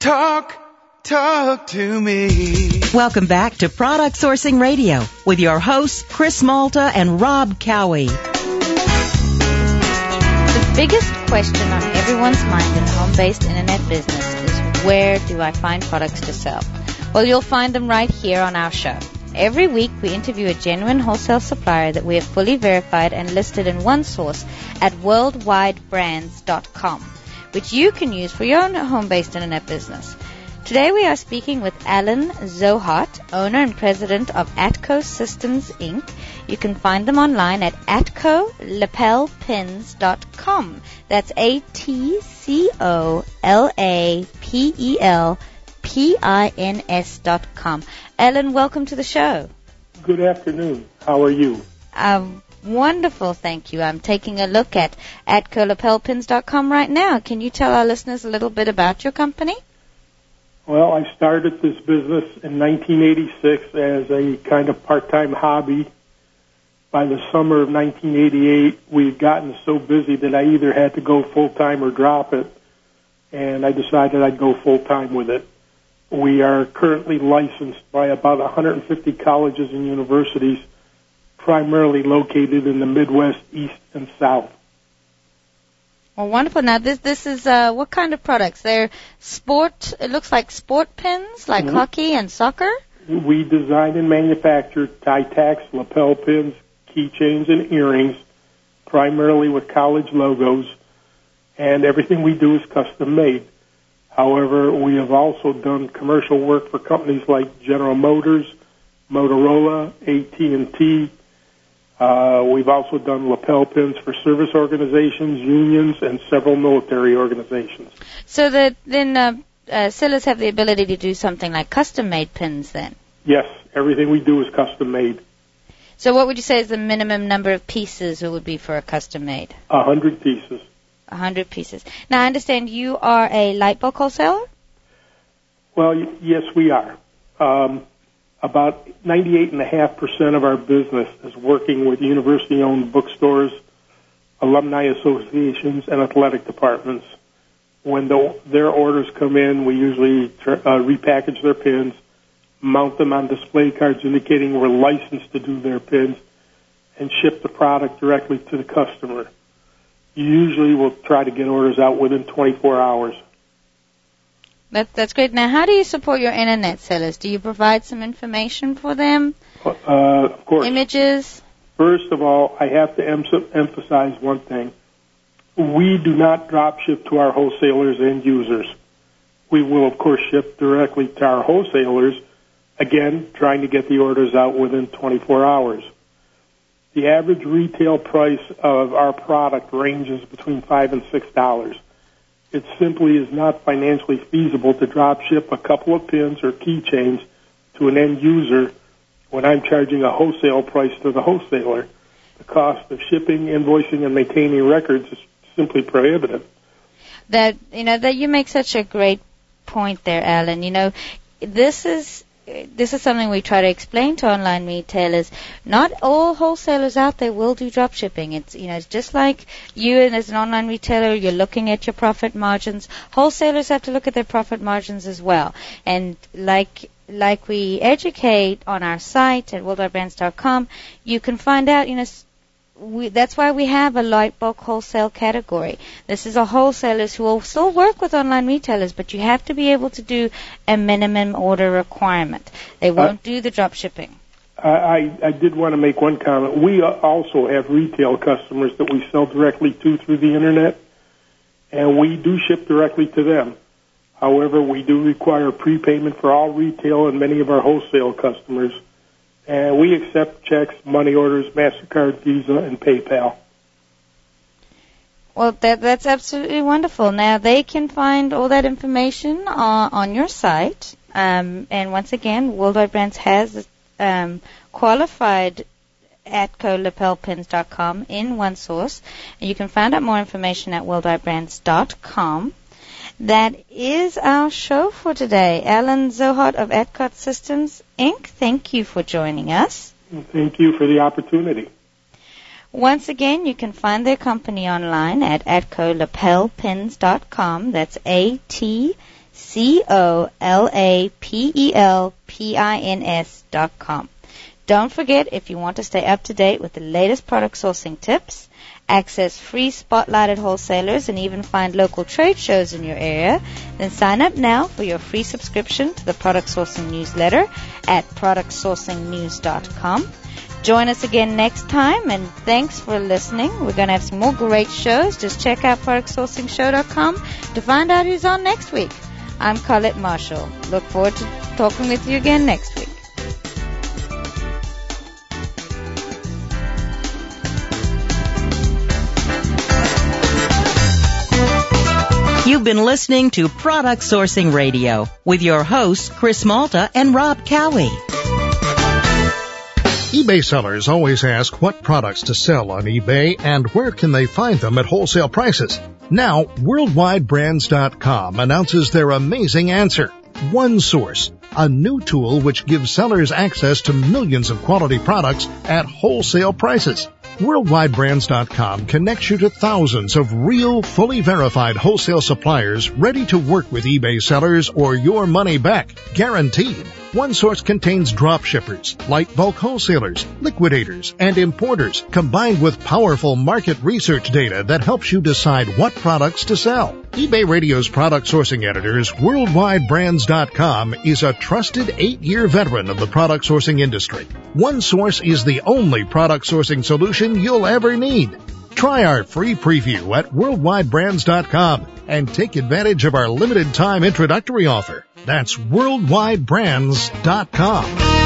Talk to me. Welcome back to Product Sourcing Radio with your hosts, Chris Malta and Rob Cowie. The biggest question on everyone's mind in the home-based internet business is, where do I find products to sell? Well, you'll find them right here on our show. Every week, we interview a genuine wholesale supplier that we have fully verified and listed in OneSource at worldwidebrands.com, which you can use for your own home-based internet business. Today we are speaking with Alan Zohart, owner and president of Atco Systems, Inc. You can find them online at atcolapelpins.com. That's atcolapelpins.com. Alan, welcome to the show. Good afternoon. How are you? Wonderful, thank you. I'm taking a look at atcolapelpins.com right now. Can you tell our listeners a little bit about your company? Well, I started this business in 1986 as a kind of part-time hobby. By the summer of 1988, we'd gotten so busy that I either had to go full-time or drop it, and I decided I'd go full-time with it. We are currently licensed by about 150 colleges and universities, primarily located in the Midwest, East, and South. Well, wonderful. Now, this is what kind of products? They're sport. It looks like sport pins, like hockey and soccer. We design and manufacture tie tacks, lapel pins, keychains, and earrings, primarily with college logos, and everything we do is custom made. However, we have also done commercial work for companies like General Motors, Motorola, AT&T. We've also done lapel pins for service organizations, unions, and several military organizations. So that then sellers have the ability to do something like custom-made pins then? Yes, everything we do is custom-made. So what would you say is the minimum number of pieces it would be for a custom-made? 100 pieces. 100 pieces. Now, I understand you are a light bulb wholesaler? Well, yes, we are. About 98.5% of our business is working with university-owned bookstores, alumni associations, and athletic departments. When their orders come in, we usually repackage their pins, mount them on display cards indicating we're licensed to do their pins, and ship the product directly to the customer. Usually we'll try to get orders out within 24 hours. That's great. Now, how do you support your internet sellers? Do you provide some information for them? Of course. Images? First of all, I have to emphasize one thing. We do not drop ship to our wholesalers and users. We will, of course, ship directly to our wholesalers, again, trying to get the orders out within 24 hours. The average retail price of our product ranges between $5 and $6. It simply is not financially feasible to drop ship a couple of pins or keychains to an end user when I'm charging a wholesale price to the wholesaler. The cost of shipping, invoicing, and maintaining records is simply prohibitive. That you make such a great point there, Alan. This is something we try to explain to online retailers. Not all wholesalers out there will do drop shipping. It's just like you, and as an online retailer, you're looking at your profit margins. Wholesalers have to look at their profit margins as well. And like we educate on our site at worldwidebrands.com, you can find out, that's why we have a light bulk wholesale category. This is a wholesalers who will still work with online retailers, but you have to be able to do a minimum order requirement. They won't do the drop shipping. I did want to make one comment. We also have retail customers that we sell directly to through the Internet, and we do ship directly to them. However, we do require prepayment for all retail and many of our wholesale customers. And we accept checks, money orders, MasterCard, Visa, and PayPal. Well, that's absolutely wonderful. Now, they can find all that information on your site. And once again, Worldwide Brands has qualified atcolapelpins.com in OneSource. And you can find out more information at worldwidebrands.com. That is our show for today. Alan Zohart of Atco Systems, Inc., thank you for joining us. Thank you for the opportunity. Once again, you can find their company online at atcolapelpins.com. That's COLAPELPINS.com. Don't forget, if you want to stay up to date with the latest product sourcing tips, access free spotlighted wholesalers, and even find local trade shows in your area, then sign up now for your free subscription to the Product Sourcing newsletter at productsourcingnews.com. Join us again next time, and thanks for listening. We're going to have some more great shows. Just check out productsourcingshow.com to find out who's on next week. I'm Colette Marshall. Look forward to talking with you again next week. You've been listening to Product Sourcing Radio with your hosts, Chris Malta and Rob Cowie. eBay sellers always ask what products to sell on eBay and where can they find them at wholesale prices. Now, WorldwideBrands.com announces their amazing answer. OneSource, a new tool which gives sellers access to millions of quality products at wholesale prices. WorldwideBrands.com connects you to thousands of real, fully verified wholesale suppliers ready to work with eBay sellers or your money back, guaranteed. OneSource contains drop shippers, light bulk wholesalers, liquidators, and importers, combined with powerful market research data that helps you decide what products to sell. eBay Radio's product sourcing editors, WorldwideBrands.com, is a trusted 8-year veteran of the product sourcing industry. OneSource is the only product sourcing solution you'll ever need. Try our free preview at WorldwideBrands.com and take advantage of our limited time introductory offer. That's WorldwideBrands.com.